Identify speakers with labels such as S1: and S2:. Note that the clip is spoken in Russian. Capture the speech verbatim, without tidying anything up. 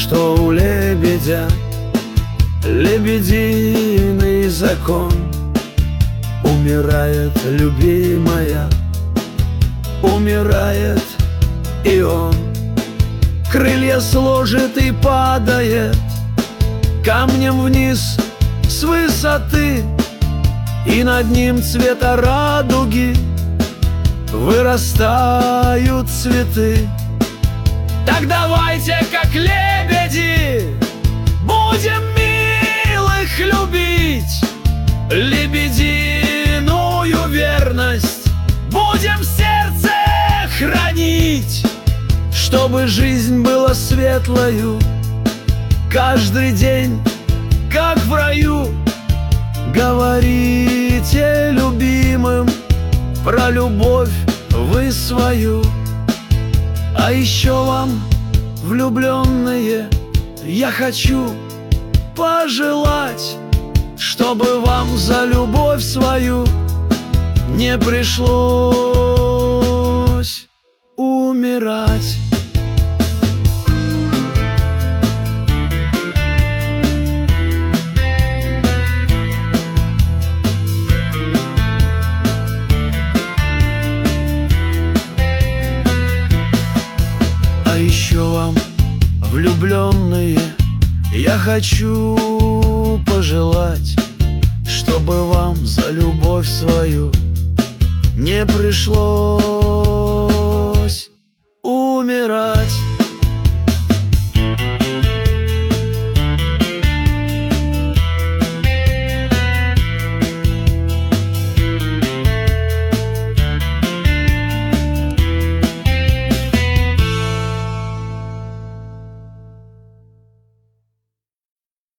S1: что у лебедя лебединый закон. Умирает любимая, умирает и он. Крылья сложит и падает камнем вниз с высоты, и над ним цвета радуги вырастают цветы. Так давайте, как лебеди, будем милых любить, лебединую верность будем в сердце хранить, чтобы жизнь была светлою каждый день, как в раю. Говорите любимым про любовь вы свою. А еще вам, влюбленные, я хочу пожелать, чтобы вам за любовь свою не пришлось умирать. А еще вам, влюбленные, я хочу пожелать, чтобы вам за любовь свою не пришлось умирать.